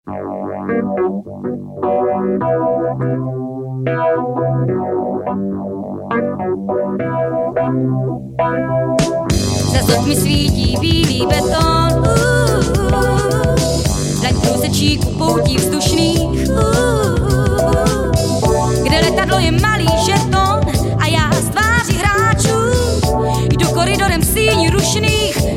Za mi svítí bílý beton, dlaň průsečíku poutí vzdušných, kde letadlo je malý žeton a já z tváří hráčů jdu koridorem síní rušných.